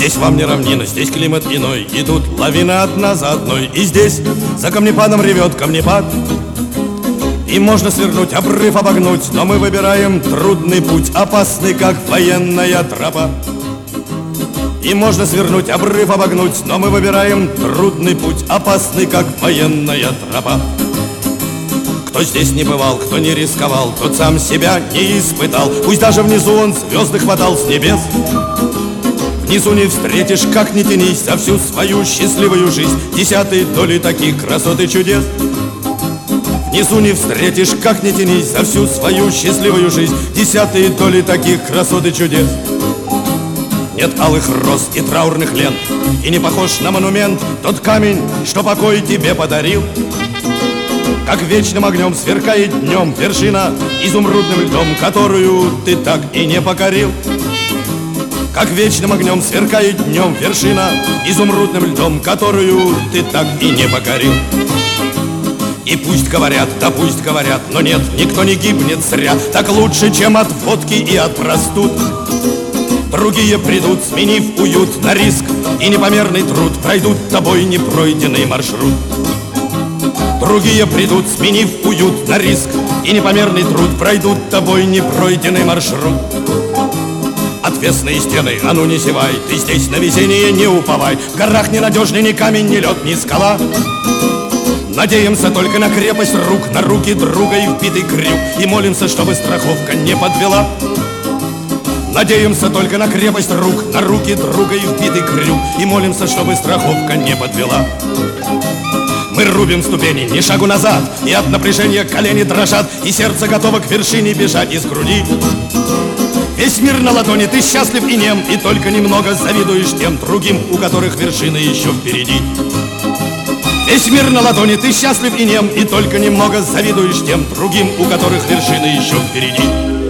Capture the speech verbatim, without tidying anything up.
Здесь вам не равнина, здесь климат иной, и тут лавина одна за одной. И здесь за камнепадом ревет камнепад, и можно свернуть, обрыв обогнуть, но мы выбираем трудный путь, опасный, как военная тропа. И можно свернуть, обрыв обогнуть, но мы выбираем трудный путь, опасный, как военная тропа. Кто здесь не бывал, кто не рисковал, тот сам себя не испытал. Пусть даже внизу он звезды хватал с небес. Внизу не встретишь, как ни тянись, за всю свою счастливую жизнь десятой доли таких красот и чудес. Внизу не встретишь, как ни тянись, за всю свою счастливую жизнь десятые доли таких красот и чудес. Нет алых роз и траурных лент, и не похож на монумент тот камень, что покой тебе подарил. Как вечным огнем сверкает днем вершина изумрудным льдом, которую ты так и не покорил. Как вечным огнем сверкает днем вершина изумрудным льдом, которую ты так и не покорил. И пусть говорят, да пусть говорят, но нет, никто не гибнет зря. Так лучше, чем от водки и от простуд. Другие придут, сменив уют на риск и непомерный труд, пройдут тобой непройденный маршрут. Другие придут, сменив уют на риск и непомерный труд, пройдут тобой непройденный маршрут. Отвесные стены, а ну не зевай, ты здесь на везение не уповай. В горах ненадежный ни камень, ни лед, ни скала. Надеемся только на крепость рук, на руки друга и вбитый крюк, и молимся, чтобы страховка не подвела. Надеемся только на крепость рук, на руки друга и вбитый крюк, и молимся, чтобы страховка не подвела. Мы рубим ступени, ни шагу назад, и от напряжения колени дрожат, и сердце готово к вершине бежать из груди. Весь мир на ладони, ты счастлив и нем, и только немного завидуешь тем другим, у которых вершина еще впереди. Весь мир на ладони, ты счастлив и нем, и только немного завидуешь тем другим, у которых вершина еще впереди.